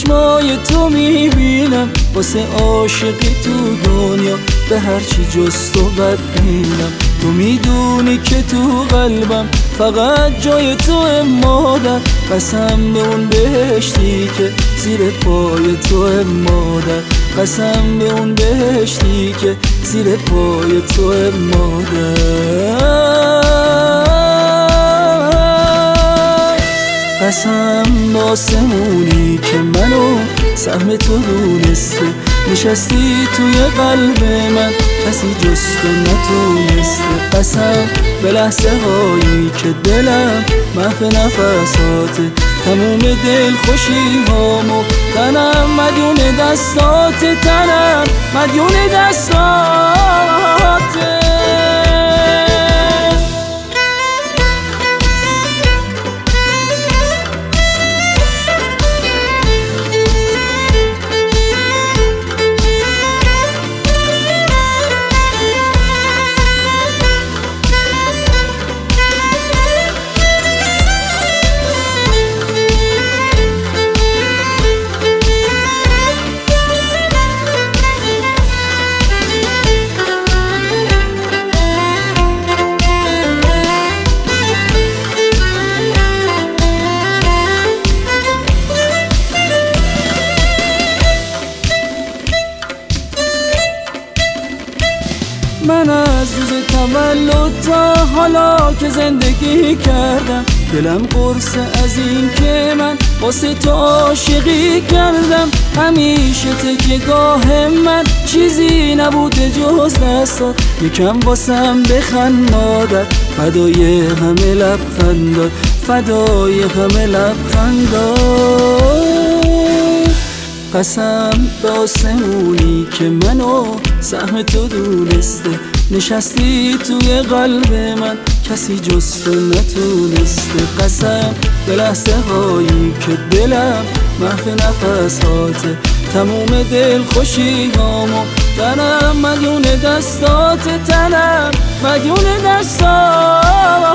چشمای تو میبینم، واسه عاشقی تو دنیا به هرچی جز تو بدبینم. تو میدونی که تو قلبم فقط جای تو مادر، قسم به اون بهشتی که زیر پای تو مادر، قسم به اون بهشتی که زیر پای تو مادر، قسم به آسمونی که منو سهم تو دونسته، نشستی توی قلب من کسی جز تو نتونسته. قسم به لحظه هایی که دلم محو نفساته، تموم دل خوشی هامو تنم مدیون دستات، تنم مدیون دستاته. من از روز تولد تا حالا که زندگی کردم، دلم قرصه از این که من واسه تو عاشقی کردم. همیشه تکیه‌گاه من چیزی نبوده جز دستات، یکم واسم بخند مادر، فدای همه لبخندات، فدای همه لبخندات. قسم به آسمونی که منو سهم تو دونسته، نشستی توی قلب من کسی جز تو نتونسته. قسم به لحظه هایی که دلم محو نفساته، تموم دل خوشی هامو تنم مدیون دستات، تنم مدیون دستات.